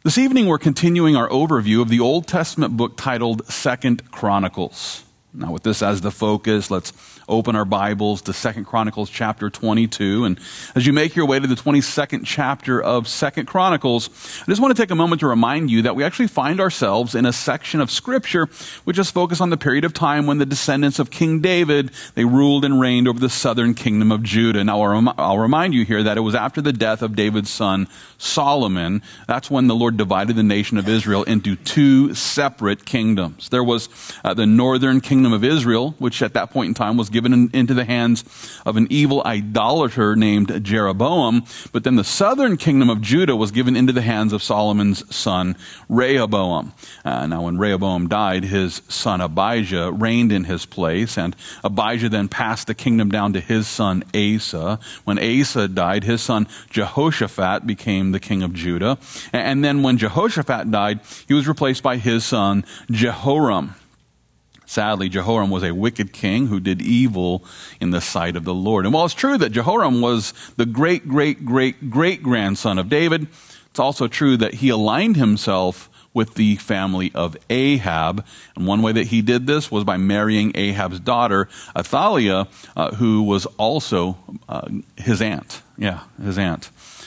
This evening we're continuing our overview of the Old Testament book titled 2nd Chronicles. Now with this as the focus, let's open our Bibles to 2nd Chronicles chapter 22. And as you make your way to the 22nd chapter of 2nd Chronicles, I just want to take a moment to remind you that we actually find ourselves in a section of Scripture which is focused on the period of time when the descendants of King David, they ruled and reigned over the southern kingdom of Judah. Now I'll remind you here that it was after the death of David's son Solomon. That's when the Lord divided the nation of Israel into two separate kingdoms. There was the northern kingdom of Israel, which at that point in time was given into the hands of an evil idolater named Jeroboam. But then the southern kingdom of Judah was given into the hands of Solomon's son Rehoboam. Now when Rehoboam died, his son Abijah reigned in his place, and Abijah then passed the kingdom down to his son Asa. When Asa died, his son Jehoshaphat became the king of Judah. And then when Jehoshaphat died, he was replaced by his son Jehoram. Sadly, Jehoram was a wicked king who did evil in the sight of the Lord. And while it's true that Jehoram was the great-great-great-great-grandson of David, it's also true that he aligned himself with the family of Ahab. And one way that he did this was by marrying Ahab's daughter, Athaliah, who was also his aunt. Yeah, his aunt.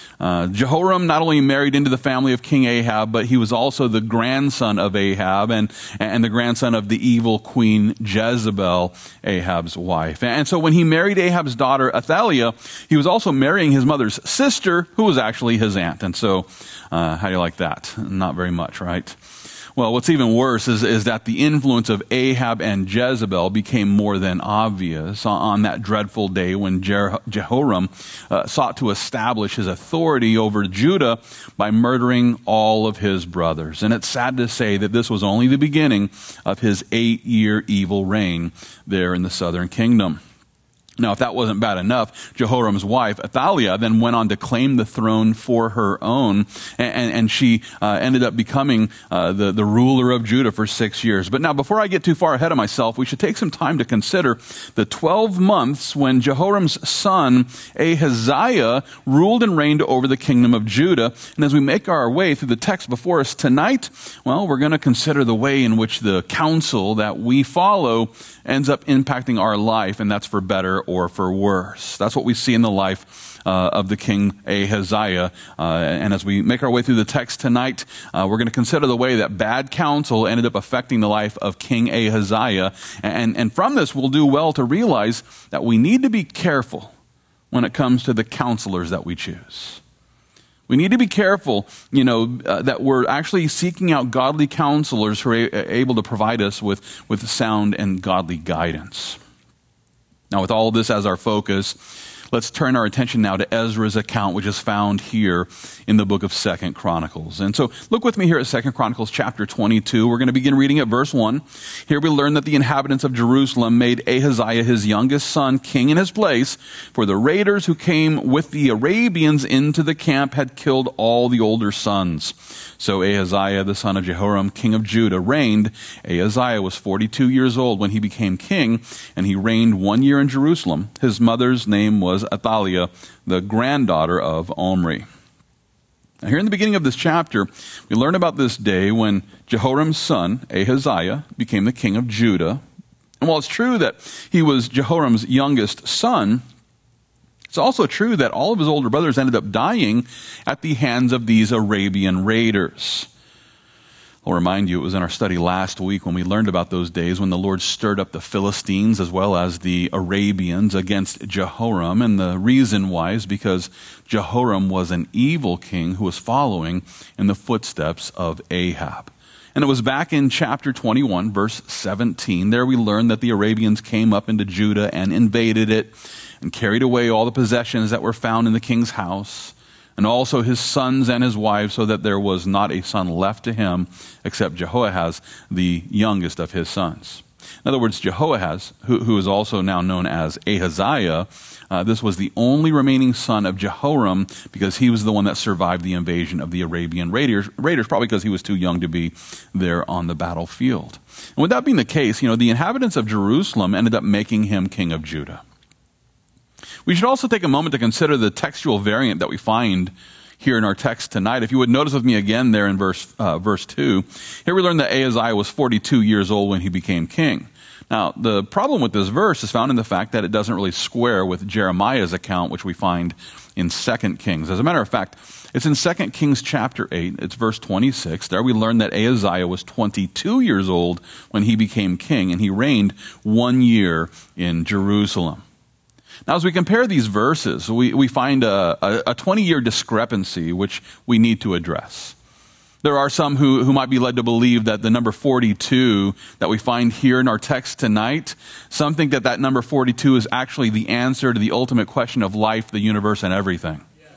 Jehoram not only married into the family of King Ahab, but he was also the grandson of Ahab and the grandson of the evil queen Jezebel, Ahab's wife. And so when he married Ahab's daughter Athaliah, he was also marrying his mother's sister, who was actually his aunt. And so, how do you like that? Not very much, right? Well, what's even worse is that the influence of Ahab and Jezebel became more than obvious on that dreadful day when Jehoram sought to establish his authority over Judah by murdering all of his brothers. And it's sad to say that this was only the beginning of his 8-year evil reign there in the southern kingdom. Now, if that wasn't bad enough, Jehoram's wife, Athaliah, then went on to claim the throne for her own, and she ended up becoming the ruler of Judah for 6 years. But now, before I get too far ahead of myself, we should take some time to consider the 12 months when Jehoram's son, Ahaziah, ruled and reigned over the kingdom of Judah. And as we make our way through the text before us tonight, well, we're going to consider the way in which the counsel that we follow ends up impacting our life, and that's for better or for worse. That's what we see in the life of the king Ahaziah. And as we make our way through the text tonight, we're going to consider the way that bad counsel ended up affecting the life of King Ahaziah. And from this, we'll do well to realize that we need to be careful when it comes to the counselors that we choose. We need to be careful, that we're actually seeking out godly counselors who are able to provide us with sound and godly guidance. Now, with all of this as our focus, let's turn our attention now to Ezra's account, which is found here in the book of 2nd Chronicles. And so look with me here at 2nd Chronicles chapter 22. We're going to begin reading at verse 1. Here we learn that the inhabitants of Jerusalem made Ahaziah, his youngest son, king in his place, for the raiders who came with the Arabians into the camp had killed all the older sons. So Ahaziah, the son of Jehoram, king of Judah, reigned. Ahaziah was 42 years old when he became king, and he reigned 1 year in Jerusalem. His mother's name was Athaliah, the granddaughter of Omri. Now, here in the beginning of this chapter, we learn about this day when Jehoram's son, Ahaziah, became the king of Judah. And while it's true that he was Jehoram's youngest son, it's also true that all of his older brothers ended up dying at the hands of these Arabian raiders. I'll remind you, it was in our study last week when we learned about those days when the Lord stirred up the Philistines as well as the Arabians against Jehoram. And the reason why is because Jehoram was an evil king who was following in the footsteps of Ahab. And it was back in chapter 21, verse 17. There we learned that the Arabians came up into Judah and invaded it and carried away all the possessions that were found in the king's house, and also his sons and his wives, so that there was not a son left to him except Jehoahaz, the youngest of his sons. In other words, Jehoahaz, who is also now known as Ahaziah, this was the only remaining son of Jehoram because he was the one that survived the invasion of the Arabian raiders, probably because he was too young to be there on the battlefield. And with that being the case, the inhabitants of Jerusalem ended up making him king of Judah. We should also take a moment to consider the textual variant that we find here in our text tonight. If you would notice with me again there in verse 2, here we learn that Ahaziah was 42 years old when he became king. Now, the problem with this verse is found in the fact that it doesn't really square with Jeremiah's account, which we find in 2 Kings. As a matter of fact, it's in 2 Kings chapter 8, it's verse 26. There we learn that Ahaziah was 22 years old when he became king, and he reigned 1 year in Jerusalem. Now, as we compare these verses, we find a 20-year discrepancy which we need to address. There are some who might be led to believe that the number 42 that we find here in our text tonight, some think that number 42 is actually the answer to the ultimate question of life, the universe, and everything. Yes.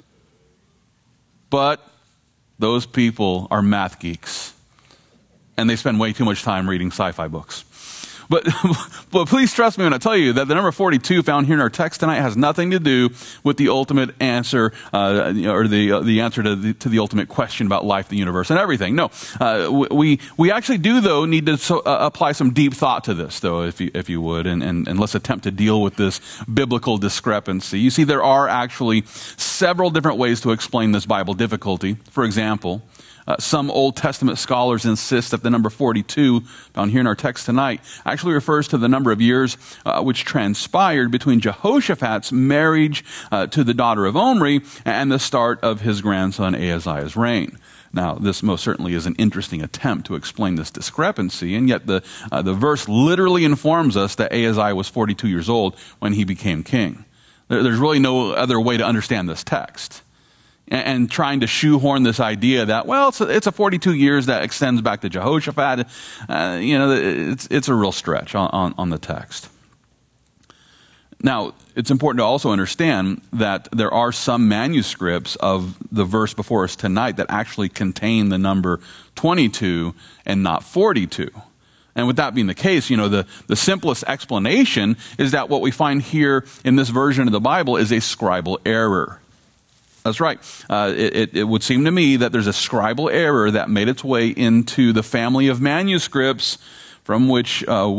But those people are math geeks, and they spend way too much time reading sci-fi books. But please trust me when I tell you that the number 42 found here in our text tonight has nothing to do with the ultimate answer, or the answer to the ultimate question about life, the universe, and everything. No, we actually do though need to apply some deep thought to this, though, if you would, and let's attempt to deal with this biblical discrepancy. You see, there are actually several different ways to explain this Bible difficulty. For example, some Old Testament scholars insist that the number 42, found here in our text tonight, actually refers to the number of years which transpired between Jehoshaphat's marriage to the daughter of Omri and the start of his grandson Ahaziah's reign. Now, this most certainly is an interesting attempt to explain this discrepancy, and yet the verse literally informs us that Ahaziah was 42 years old when he became king. There's really no other way to understand this text. And trying to shoehorn this idea that, well, it's a 42 years that extends back to Jehoshaphat, it's a real stretch on the text. Now, it's important to also understand that there are some manuscripts of the verse before us tonight that actually contain the number 22 and not 42. And with that being the case, the simplest explanation is that what we find here in this version of the Bible is a scribal error. That's right. It would seem to me that there's a scribal error that made its way into the family of manuscripts from which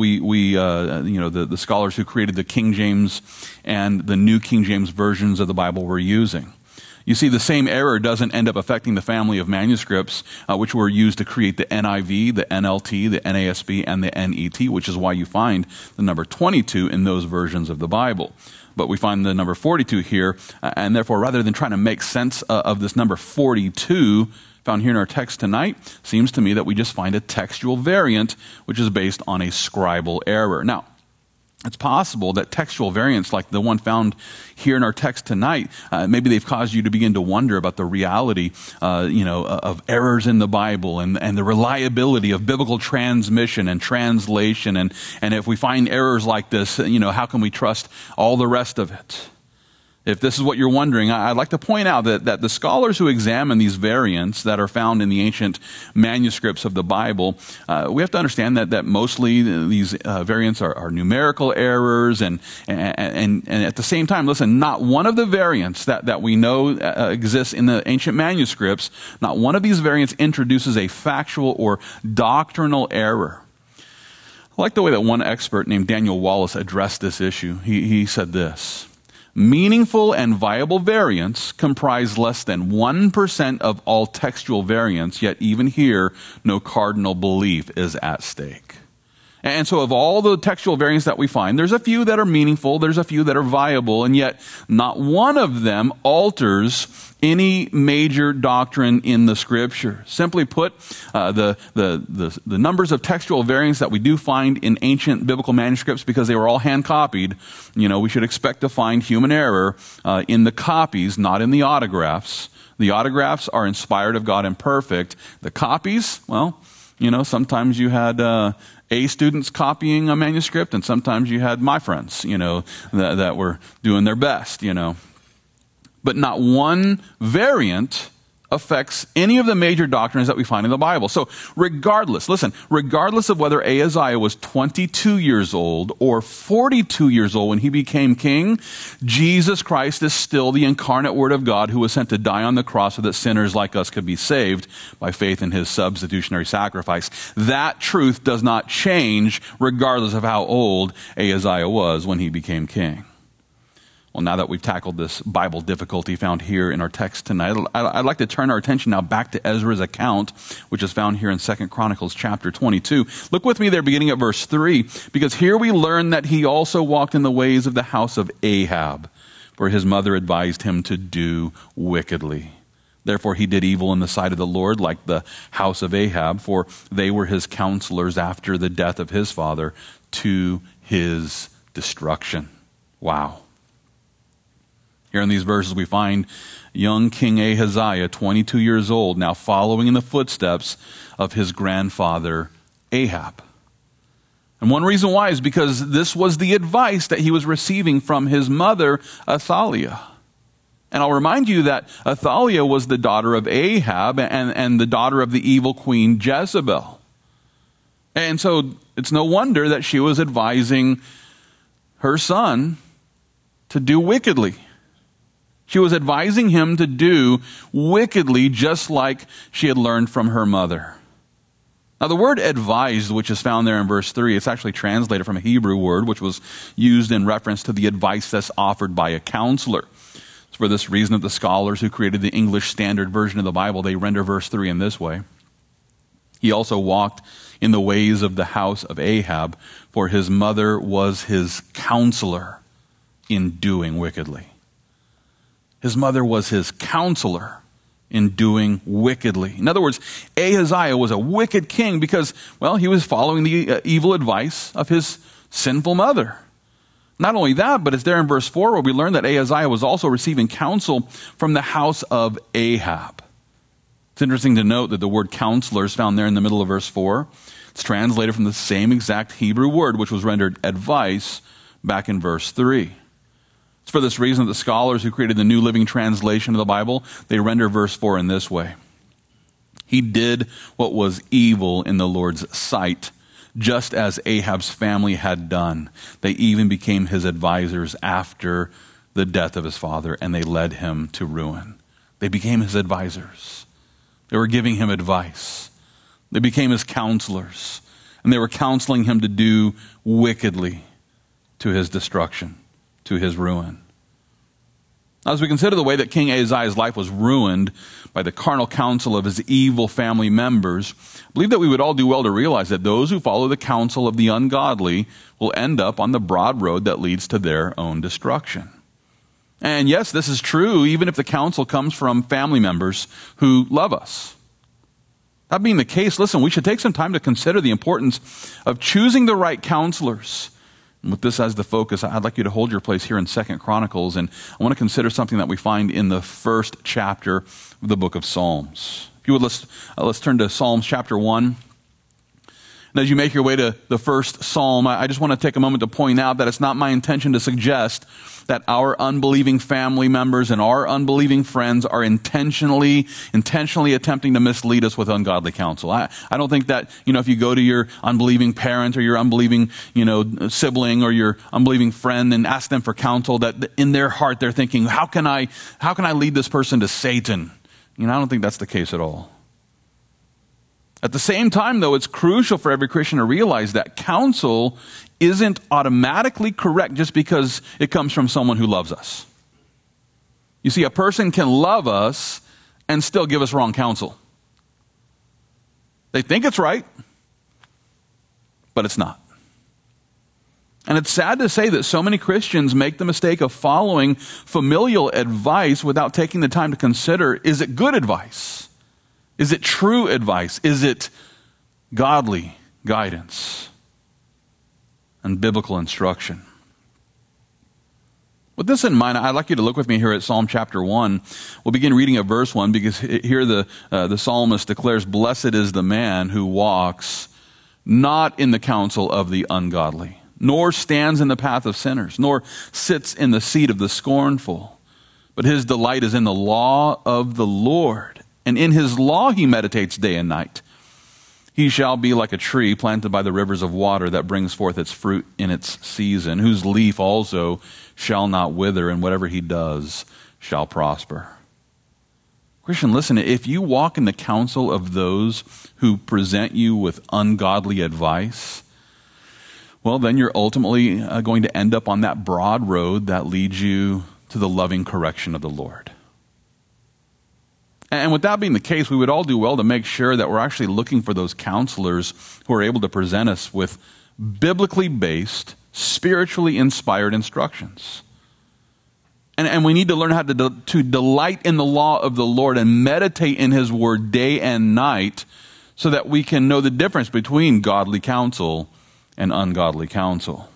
the scholars who created the King James and the New King James versions of the Bible were using. You see, the same error doesn't end up affecting the family of manuscripts which were used to create the NIV, the NLT, the NASB, and the NET, which is why you find the number 22 in those versions of the Bible. But we find the number 42 here, and therefore, rather than trying to make sense of this number 42 found here in our text tonight, seems to me that we just find a textual variant which is based on a scribal error. Now, it's possible that textual variants like the one found here in our text tonight, maybe they've caused you to begin to wonder about the reality, of errors in the Bible and the reliability of biblical transmission and translation. And if we find errors like this, how can we trust all the rest of it? If this is what you're wondering, I'd like to point out that the scholars who examine these variants that are found in the ancient manuscripts of the Bible, we have to understand that mostly these variants are numerical errors, and at the same time, listen, not one of the variants that we know exists in the ancient manuscripts, not one of these variants introduces a factual or doctrinal error. I like the way that one expert named Daniel Wallace addressed this issue. He said this: meaningful and viable variants comprise less than 1% of all textual variants, yet even here, no cardinal belief is at stake. And so of all the textual variants that we find, there's a few that are meaningful, there's a few that are viable, and yet not one of them alters any major doctrine in the Scripture. Simply put, the numbers of textual variants that we do find in ancient biblical manuscripts, because they were all hand copied, we should expect to find human error in the copies, not in the autographs. The autographs are inspired of God and perfect. The copies, sometimes you had A students copying a manuscript, and sometimes you had my friends, that were doing their best, But not one variant affects any of the major doctrines that we find in the Bible. So regardless of whether Ahaziah was 22 years old or 42 years old when he became king, Jesus Christ is still the incarnate Word of God who was sent to die on the cross so that sinners like us could be saved by faith in his substitutionary sacrifice. That truth does not change regardless of how old Ahaziah was when he became king. Well, now that we've tackled this Bible difficulty found here in our text tonight, I'd like to turn our attention now back to Ezra's account, which is found here in 2 Chronicles chapter 22. Look with me there beginning at verse 3, because here we learn that he also walked in the ways of the house of Ahab, for his mother advised him to do wickedly. Therefore he did evil in the sight of the Lord, like the house of Ahab, for they were his counselors after the death of his father, to his destruction. Wow. Here in these verses we find young King Ahaziah, 22 years old, now following in the footsteps of his grandfather Ahab. And one reason why is because this was the advice that he was receiving from his mother Athaliah. And I'll remind you that Athaliah was the daughter of Ahab and the daughter of the evil queen Jezebel. And so it's no wonder that she was advising her son to do wickedly. She was advising him to do wickedly, just like she had learned from her mother. Now, the word advised, which is found there in verse 3, it's actually translated from a Hebrew word, which was used in reference to the advice that's offered by a counselor. It's for this reason that the scholars who created the English Standard Version of the Bible, they render verse 3 in this way. He also walked in the ways of the house of Ahab, for his mother was his counselor in doing wickedly. His mother was his counselor in doing wickedly. In other words, Ahaziah was a wicked king because, well, he was following the evil advice of his sinful mother. Not only that, but it's there in verse 4 where we learn that Ahaziah was also receiving counsel from the house of Ahab. It's interesting to note that the word counselor is found there in the middle of verse 4. It's translated from the same exact Hebrew word, which was rendered advice back in verse 3. It's for this reason that the scholars who created the New Living Translation of the Bible, they render verse 4 in this way. He did what was evil in the Lord's sight, just as Ahab's family had done. They even became his advisors after the death of his father, and they led him to ruin. They became his advisors. They were giving him advice. They became his counselors, and they were counseling him to do wickedly to his destruction, to his ruin. As we consider the way that King Ahaziah's life was ruined by the carnal counsel of his evil family members, I believe that we would all do well to realize that those who follow the counsel of the ungodly will end up on the broad road that leads to their own destruction. And yes, this is true even if the counsel comes from family members who love us. That being the case, listen, we should take some time to consider the importance of choosing the right counselors. And with this as the focus, I'd like you to hold your place here in 2 Chronicles, and I want to consider something that we find in the first chapter of the book of Psalms. If you would, let's turn to Psalms chapter 1. And as you make your way to the first psalm, I just want to take a moment to point out that it's not my intention to suggest that our unbelieving family members and our unbelieving friends are intentionally attempting to mislead us with ungodly counsel. I don't think that, if you go to your unbelieving parent or your unbelieving, sibling or your unbelieving friend and ask them for counsel, that in their heart they're thinking, how can I lead this person to Satan? I don't think that's the case at all. At the same time, though, it's crucial for every Christian to realize that counsel isn't automatically correct just because it comes from someone who loves us. You see, a person can love us and still give us wrong counsel. They think it's right, but it's not. And it's sad to say that so many Christians make the mistake of following familial advice without taking the time to consider, is it good advice? Is it true advice? Is it godly guidance and biblical instruction? With this in mind, I'd like you to look with me here at Psalm chapter 1. We'll begin reading at verse 1 because here the psalmist declares, "Blessed is the man who walks not in the counsel of the ungodly, nor stands in the path of sinners, nor sits in the seat of the scornful. But his delight is in the law of the Lord, and in his law he meditates day and night. He shall be like a tree planted by the rivers of water that brings forth its fruit in its season, whose leaf also shall not wither, and whatever he does shall prosper." Christian, listen, if you walk in the counsel of those who present you with ungodly advice, well, then you're ultimately going to end up on that broad road that leads you to the loving correction of the Lord. And with that being the case, we would all do well to make sure that we're actually looking for those counselors who are able to present us with biblically based, spiritually inspired instructions. And we need to learn how to delight in the law of the Lord and meditate in His word day and night so that we can know the difference between godly counsel and ungodly counsel.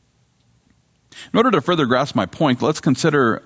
In order to further grasp my point, let's consider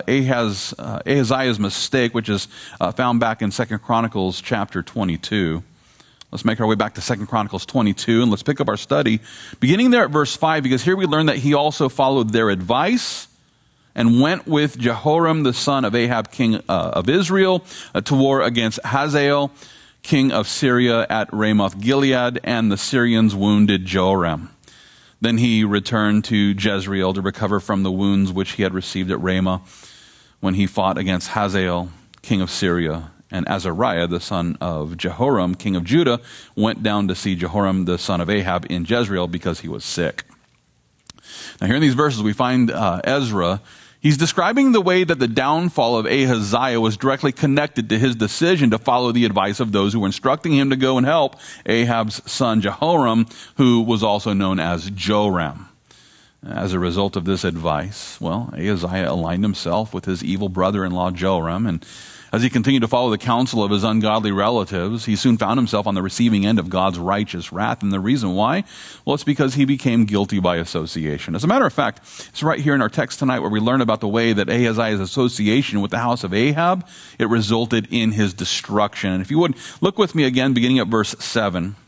Ahaziah's mistake, which is found back in 2 Chronicles chapter 22. Let's make our way back to 2 Chronicles 22, and let's pick up our study, beginning there at verse 5, because here we learn that he also followed their advice and went with Jehoram, the son of Ahab, king of Israel, to war against Hazael, king of Syria, at Ramoth Gilead, and the Syrians wounded Joram. Then he returned to Jezreel to recover from the wounds which he had received at Ramah when he fought against Hazael, king of Syria. And Azariah, the son of Jehoram, king of Judah, went down to see Jehoram, the son of Ahab, in Jezreel because he was sick. Now here in these verses we find Ezra. He's describing the way that the downfall of Ahaziah was directly connected to his decision to follow the advice of those who were instructing him to go and help Ahab's son Jehoram, who was also known as Joram. As a result of this advice, well, Ahaziah aligned himself with his evil brother-in-law Joram, and as he continued to follow the counsel of his ungodly relatives, he soon found himself on the receiving end of God's righteous wrath. And the reason why? Well, it's because he became guilty by association. As a matter of fact, it's right here in our text tonight where we learn about the way that Ahaziah's association with the house of Ahab, it resulted in his destruction. And if you would, look with me again, beginning at verse 7.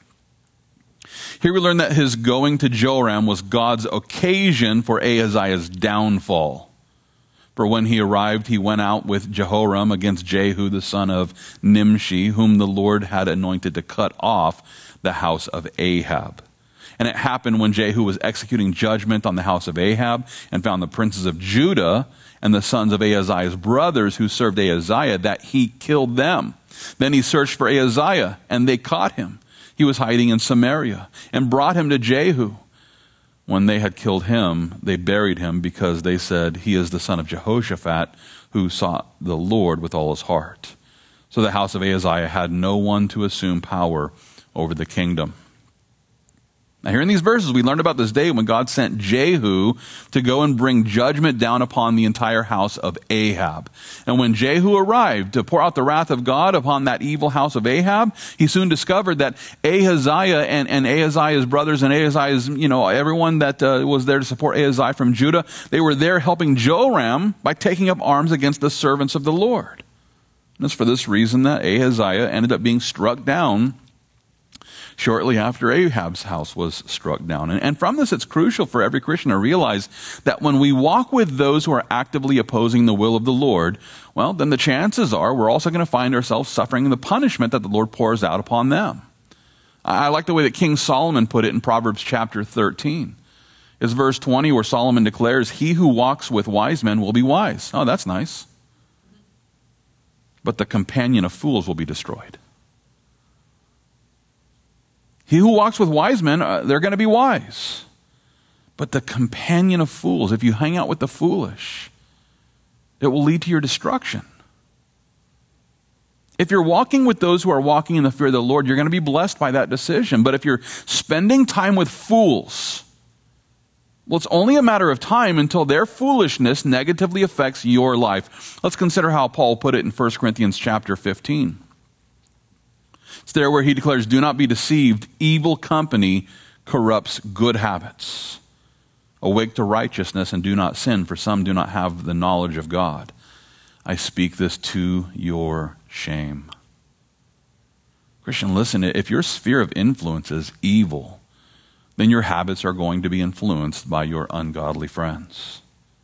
Here we learn that his going to Joram was God's occasion for Ahaziah's downfall. For when he arrived, he went out with Jehoram against Jehu, the son of Nimshi, whom the Lord had anointed to cut off the house of Ahab. And it happened when Jehu was executing judgment on the house of Ahab and found the princes of Judah and the sons of Ahaziah's brothers who served Ahaziah, that he killed them. Then he searched for Ahaziah, and they caught him. He was hiding in Samaria, and brought him to Jehu. When they had killed him, they buried him because they said, he is the son of Jehoshaphat, who sought the Lord with all his heart. So the house of Ahaziah had no one to assume power over the kingdom. Now here in these verses, we learn about this day when God sent Jehu to go and bring judgment down upon the entire house of Ahab. And when Jehu arrived to pour out the wrath of God upon that evil house of Ahab, he soon discovered that Ahaziah and Ahaziah's brothers and Ahaziah's, everyone that was there to support Ahaziah from Judah, they were there helping Joram by taking up arms against the servants of the Lord. And it's for this reason that Ahaziah ended up being struck down shortly after Ahab's house was struck down. And from this, it's crucial for every Christian to realize that when we walk with those who are actively opposing the will of the Lord, well, then the chances are we're also going to find ourselves suffering the punishment that the Lord pours out upon them. I like the way that King Solomon put it in Proverbs chapter 13. It's verse 20 where Solomon declares, he who walks with wise men will be wise. Oh, that's nice. But the companion of fools will be destroyed. He who walks with wise men, they're going to be wise. But the companion of fools, if you hang out with the foolish, it will lead to your destruction. If you're walking with those who are walking in the fear of the Lord, you're going to be blessed by that decision. But if you're spending time with fools, well, it's only a matter of time until their foolishness negatively affects your life. Let's consider how Paul put it in 1 Corinthians chapter 15. It's there where he declares, do not be deceived. Evil company corrupts good habits. Awake to righteousness and do not sin, for some do not have the knowledge of God. I speak this to your shame. Christian, listen, if your sphere of influence is evil, then your habits are going to be influenced by your ungodly friends.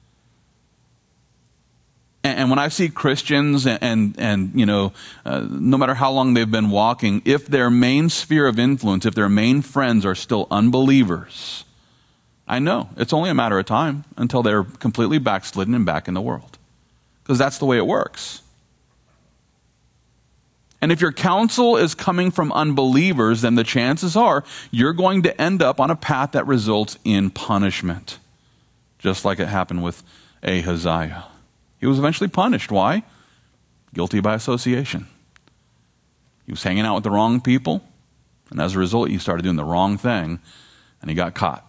And when I see Christians no matter how long they've been walking, if their main sphere of influence, if their main friends are still unbelievers, I know it's only a matter of time until they're completely backslidden and back in the world. Because that's the way it works. And if your counsel is coming from unbelievers, then the chances are you're going to end up on a path that results in punishment. Just like it happened with Ahaziah. He was eventually punished. Why? Guilty by association. He was hanging out with the wrong people, and as a result, he started doing the wrong thing, and he got caught.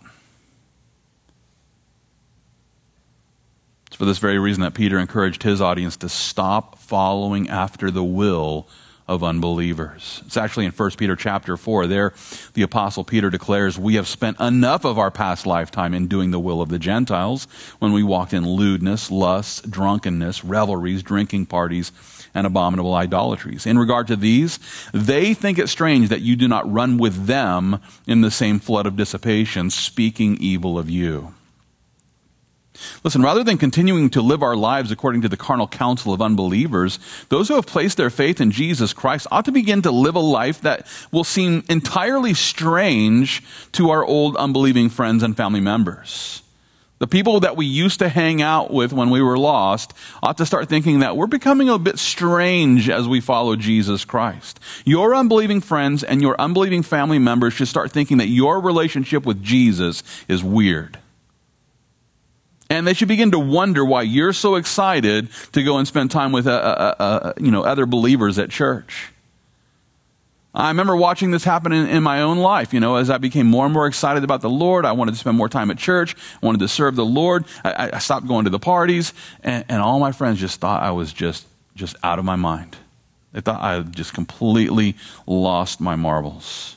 It's for this very reason that Peter encouraged his audience to stop following after the will of unbelievers. It's actually in 1 Peter chapter 4. There, the Apostle Peter declares, "We have spent enough of our past lifetime in doing the will of the Gentiles, when we walked in lewdness, lust, drunkenness, revelries, drinking parties, and abominable idolatries. In regard to these, they think it strange that you do not run with them in the same flood of dissipation, speaking evil of you." Listen, rather than continuing to live our lives according to the carnal counsel of unbelievers, those who have placed their faith in Jesus Christ ought to begin to live a life that will seem entirely strange to our old unbelieving friends and family members. The people that we used to hang out with when we were lost ought to start thinking that we're becoming a bit strange as we follow Jesus Christ. Your unbelieving friends and your unbelieving family members should start thinking that your relationship with Jesus is weird. And they should begin to wonder why you're so excited to go and spend time with other believers at church. I remember watching this happen in my own life. As I became more and more excited about the Lord, I wanted to spend more time at church, I wanted to serve the Lord. I stopped going to the parties, and all my friends just thought I was just out of my mind. They thought I had just completely lost my marbles.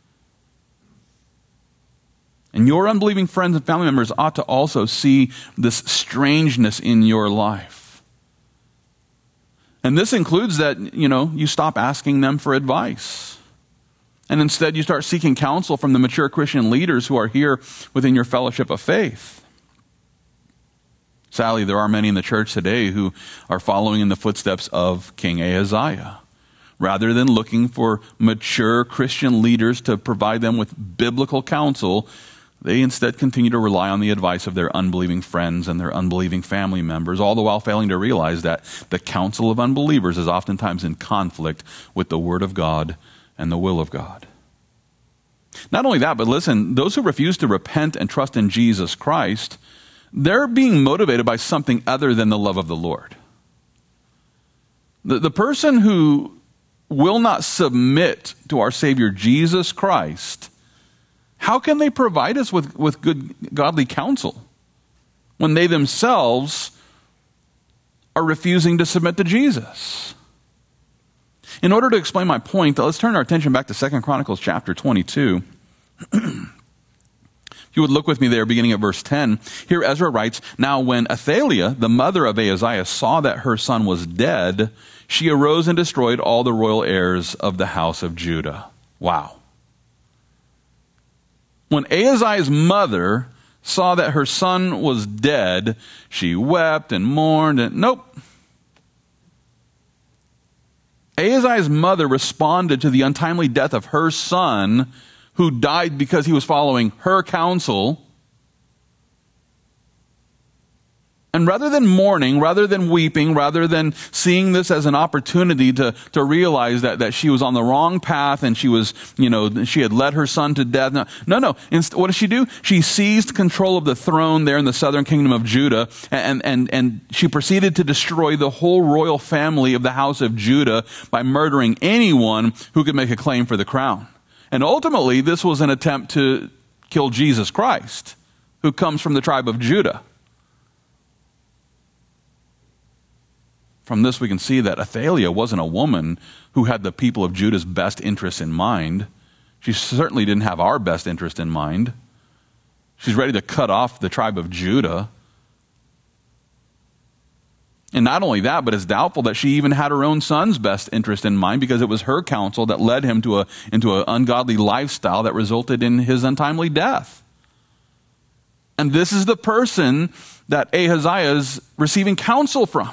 And your unbelieving friends and family members ought to also see this strangeness in your life. And this includes that, you stop asking them for advice. And instead you start seeking counsel from the mature Christian leaders who are here within your fellowship of faith. Sadly, there are many in the church today who are following in the footsteps of King Ahaziah. Rather than looking for mature Christian leaders to provide them with biblical counsel, they instead continue to rely on the advice of their unbelieving friends and their unbelieving family members, all the while failing to realize that the counsel of unbelievers is oftentimes in conflict with the Word of God and the will of God. Not only that, but listen, those who refuse to repent and trust in Jesus Christ, they're being motivated by something other than the love of the Lord. The person who will not submit to our Savior Jesus Christ, how can they provide us with good godly counsel when they themselves are refusing to submit to Jesus? In order to explain my point, let's turn our attention back to 2 Chronicles chapter 22. If you would look with me there, beginning at verse 10, here Ezra writes, "Now when Athaliah, the mother of Ahaziah, saw that her son was dead, she arose and destroyed all the royal heirs of the house of Judah." Wow. When Ahaziah's mother saw that her son was dead, she wept and mourned, and nope. Ahaziah's mother responded to the untimely death of her son, who died because he was following her counsel. And rather than mourning, rather than weeping, rather than seeing this as an opportunity to realize that she was on the wrong path and she was, she had led her son to death. No. What does she do? She seized control of the throne there in the southern kingdom of Judah, and she proceeded to destroy the whole royal family of the house of Judah by murdering anyone who could make a claim for the crown. And ultimately, this was an attempt to kill Jesus Christ, who comes from the tribe of Judah. From this, we can see that Athaliah wasn't a woman who had the people of Judah's best interests in mind. She certainly didn't have our best interest in mind. She's ready to cut off the tribe of Judah. And not only that, but it's doubtful that she even had her own son's best interest in mind, because it was her counsel that led him into an ungodly lifestyle that resulted in his untimely death. And this is the person that Ahaziah is receiving counsel from.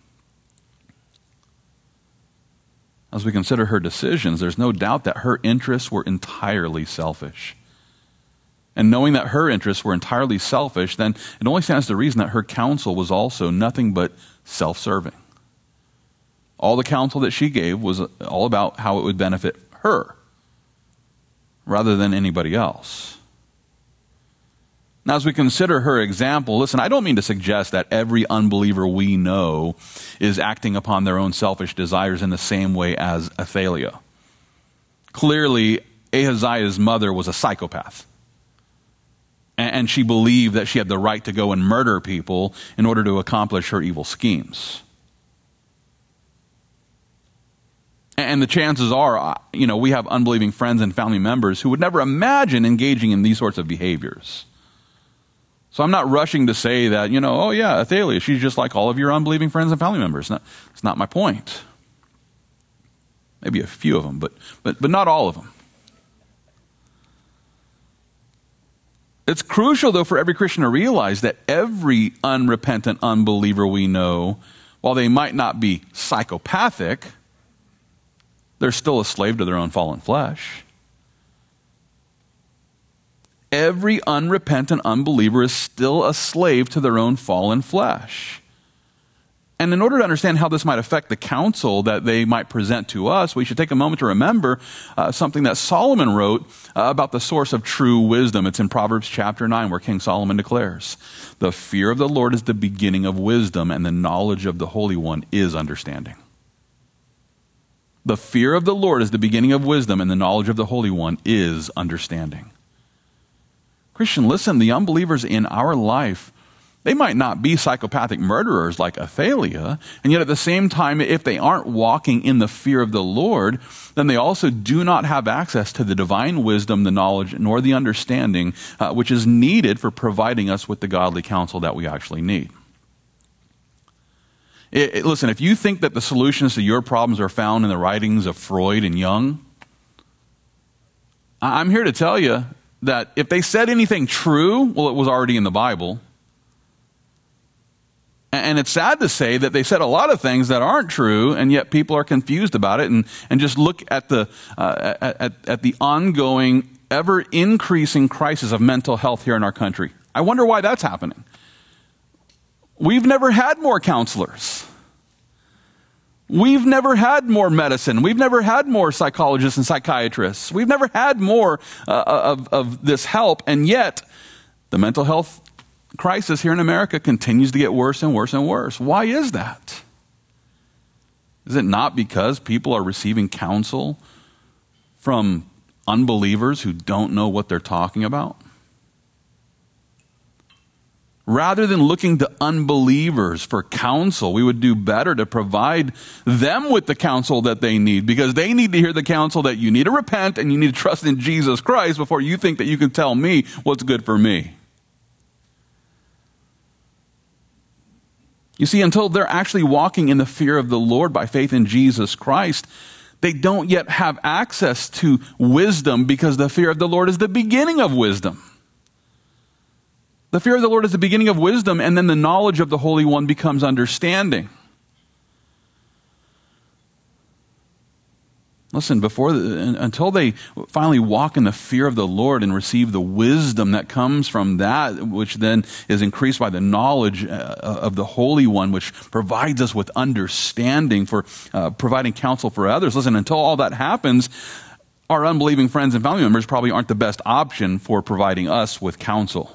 As we consider her decisions, there's no doubt that her interests were entirely selfish. And knowing that her interests were entirely selfish, then it only stands to reason that her counsel was also nothing but self-serving. All the counsel that she gave was all about how it would benefit her rather than anybody else. Now, as we consider her example, listen, I don't mean to suggest that every unbeliever we know is acting upon their own selfish desires in the same way as Athaliah. Clearly, Ahaziah's mother was a psychopath. And she believed that she had the right to go and murder people in order to accomplish her evil schemes. And the chances are, we have unbelieving friends and family members who would never imagine engaging in these sorts of behaviors. So I'm not rushing to say that, oh yeah, Athaliah, she's just like all of your unbelieving friends and family members. It's not my point. Maybe a few of them, but not all of them. It's crucial, though, for every Christian to realize that every unrepentant unbeliever we know, while they might not be psychopathic, they're still a slave to their own fallen flesh. Every unrepentant unbeliever is still a slave to their own fallen flesh. And in order to understand how this might affect the counsel that they might present to us, we should take a moment to remember something that Solomon wrote about the source of true wisdom. It's in Proverbs chapter 9, where King Solomon declares, "The fear of the Lord is the beginning of wisdom, and the knowledge of the Holy One is understanding." The fear of the Lord is the beginning of wisdom, and the knowledge of the Holy One is understanding. Christian, listen, the unbelievers in our life, they might not be psychopathic murderers like Athaliah, and yet at the same time, if they aren't walking in the fear of the Lord, then they also do not have access to the divine wisdom, the knowledge, nor the understanding which is needed for providing us with the godly counsel that we actually need. Listen, if you think that the solutions to your problems are found in the writings of Freud and Jung, I'm here to tell you that if they said anything true, well, it was already in the Bible. And it's sad to say that they said a lot of things that aren't true, and yet people are confused about it. And just look at the ongoing, ever-increasing crisis of mental health here in our country. I wonder why that's happening. We've never had more counselors. We've never had more medicine. We've never had more psychologists and psychiatrists. We've never had more of this help, and yet the mental health crisis here in America continues to get worse and worse and worse. Why is that? Is it not because people are receiving counsel from unbelievers who don't know what they're talking about? Rather than looking to unbelievers for counsel, we would do better to provide them with the counsel that they need, because they need to hear the counsel that you need to repent and you need to trust in Jesus Christ before you think that you can tell me what's good for me. You see, until they're actually walking in the fear of the Lord by faith in Jesus Christ, they don't yet have access to wisdom, because the fear of the Lord is the beginning of wisdom. The fear of the Lord is the beginning of wisdom, and then the knowledge of the Holy One becomes understanding. Listen, until they finally walk in the fear of the Lord and receive the wisdom that comes from that, which then is increased by the knowledge of the Holy One, which provides us with understanding for providing counsel for others. Listen, until all that happens, our unbelieving friends and family members probably aren't the best option for providing us with counsel.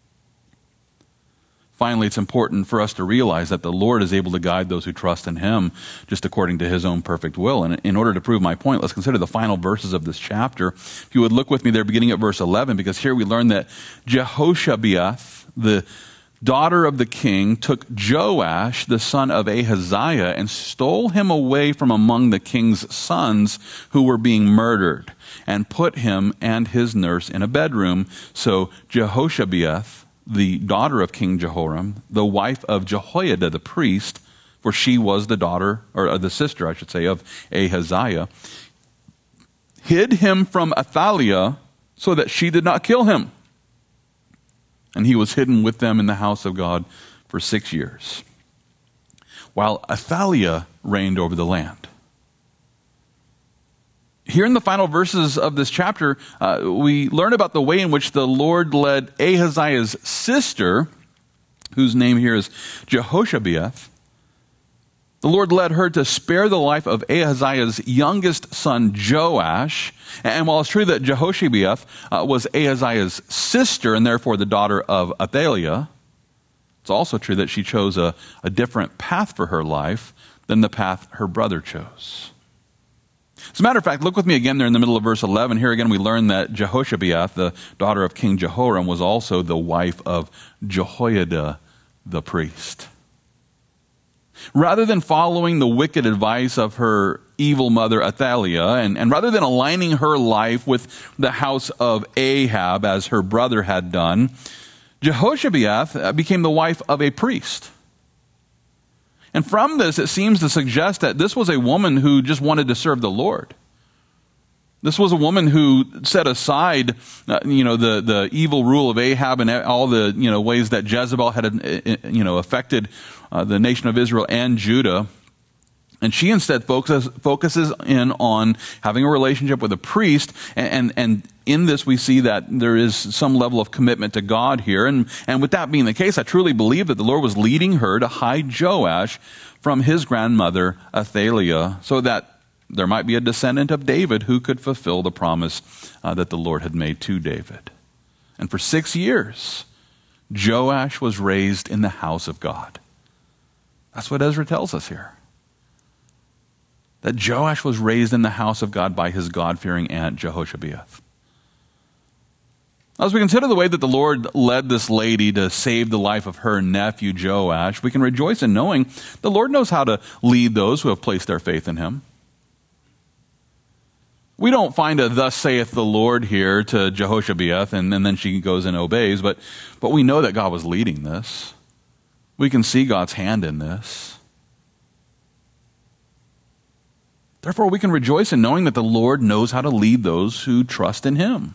Finally, it's important for us to realize that the Lord is able to guide those who trust in Him just according to His own perfect will. And in order to prove my point, let's consider the final verses of this chapter. If you would look with me there, beginning at verse 11, because here we learn that Jehoshabeath, the daughter of the king, took Joash, the son of Ahaziah, and stole him away from among the king's sons who were being murdered, and put him and his nurse in a bedroom. So Jehoshabeath, the daughter of King Jehoram, the wife of Jehoiada the priest, for she was the daughter, or the sister, I should say, of Ahaziah, hid him from Athaliah so that she did not kill him. And he was hidden with them in the house of God for 6 years, while Athaliah reigned over the land. Here in the final verses of this chapter, we learn about the way in which the Lord led Ahaziah's sister, whose name here is Jehoshabeath, The Lord led her to spare the life of Ahaziah's youngest son, Joash. And while it's true that Jehoshabeath was Ahaziah's sister and therefore the daughter of Athaliah, it's also true that she chose a different path for her life than the path her brother chose. As a matter of fact, look with me again there in the middle of verse 11. Here again we learn that Jehoshabeath, the daughter of King Jehoram, was also the wife of Jehoiada the priest. Rather than following the wicked advice of her evil mother Athaliah, and rather than aligning her life with the house of Ahab as her brother had done, Jehoshabeath became the wife of a priest. And from this, it seems to suggest that this was a woman who just wanted to serve the Lord. This was a woman who set aside, the evil rule of Ahab and all the, ways that Jezebel had, affected the nation of Israel and Judah. And she instead focuses in on having a relationship with a priest. And in this, we see that there is some level of commitment to God here. And with that being the case, I truly believe that the Lord was leading her to hide Joash from his grandmother, Athaliah, so that there might be a descendant of David who could fulfill the promise that the Lord had made to David. And for 6 years, Joash was raised in the house of God. That's what Ezra tells us here. That Joash was raised in the house of God by his God-fearing aunt Jehoshabeath. As we consider the way that the Lord led this lady to save the life of her nephew Joash, we can rejoice in knowing the Lord knows how to lead those who have placed their faith in him. We don't find a thus saith the Lord here to Jehoshabeath and then she goes and obeys, but we know that God was leading this. We can see God's hand in this. Therefore, we can rejoice in knowing that the Lord knows how to lead those who trust in him.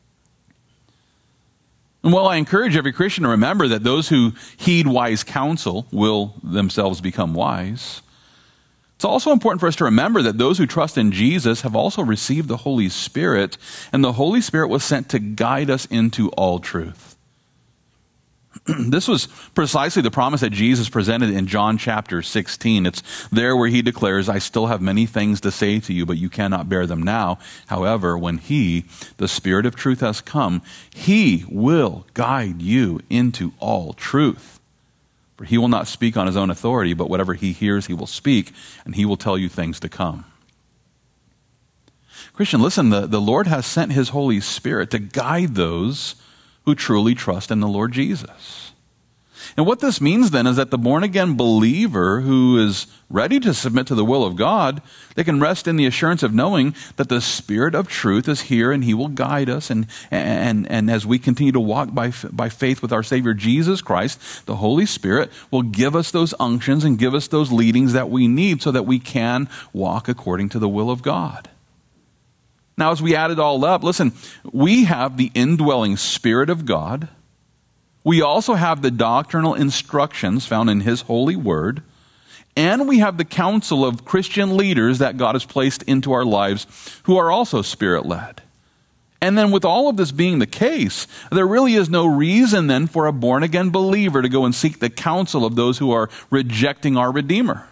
And while I encourage every Christian to remember that those who heed wise counsel will themselves become wise, it's also important for us to remember that those who trust in Jesus have also received the Holy Spirit, and the Holy Spirit was sent to guide us into all truth. This was precisely the promise that Jesus presented in John chapter 16. It's there where he declares, I still have many things to say to you, but you cannot bear them now. However, when he, the Spirit of truth, has come, he will guide you into all truth. For he will not speak on his own authority, but whatever he hears, he will speak, and he will tell you things to come. Christian, listen, the Lord has sent his Holy Spirit to guide those who truly trust in the Lord Jesus. And what this means then is that the born-again believer who is ready to submit to the will of God, they can rest in the assurance of knowing that the Spirit of truth is here and he will guide us. And as we continue to walk by faith with our Savior Jesus Christ, the Holy Spirit will give us those unctions and give us those leadings that we need so that we can walk according to the will of God. Now, as we add it all up, listen, we have the indwelling Spirit of God. We also have the doctrinal instructions found in his holy word. And we have the counsel of Christian leaders that God has placed into our lives who are also Spirit-led. And then with all of this being the case, there really is no reason then for a born-again believer to go and seek the counsel of those who are rejecting our Redeemer.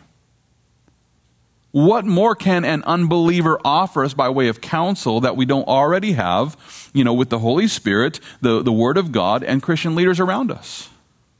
What more can an unbeliever offer us by way of counsel that we don't already have, with the Holy Spirit, the Word of God, and Christian leaders around us?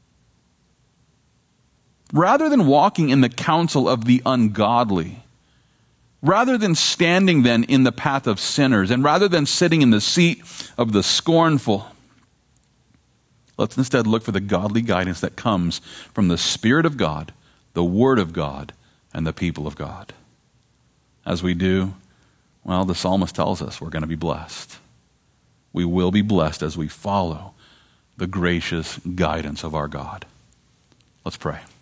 Rather than walking in the counsel of the ungodly, rather than standing then in the path of sinners, and rather than sitting in the seat of the scornful, let's instead look for the godly guidance that comes from the Spirit of God, the Word of God, and the people of God. As we do, well, the psalmist tells us we're going to be blessed. We will be blessed as we follow the gracious guidance of our God. Let's pray.